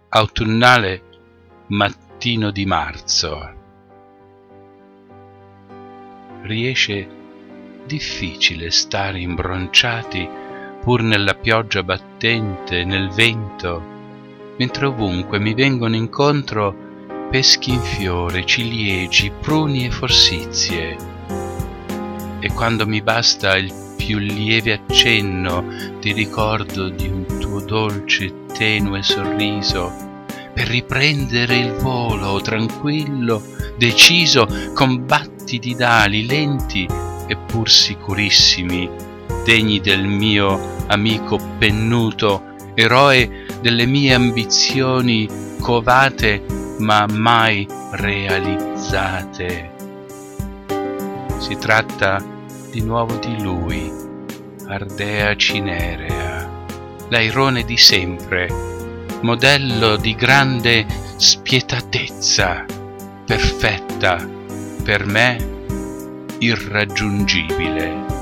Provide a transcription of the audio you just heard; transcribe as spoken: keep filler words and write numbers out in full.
autunnale mattino di marzo. Riesce difficile stare imbronciati pur nella pioggia battente, nel vento, mentre ovunque mi vengono incontro peschi in fiore, ciliegi, pruni e forsizie. E quando mi basta il più lieve accenno di ricordo di un tuo dolce tenue sorriso per riprendere il volo tranquillo, deciso, con battiti d'ali lenti eppur sicurissimi, degni del mio amico pennuto, eroe delle mie ambizioni covate ma mai realizzate. Si tratta di nuovo di lui, Ardea Cinerea, l'airone di sempre, modello di grande spietatezza, perfetta, per me irraggiungibile.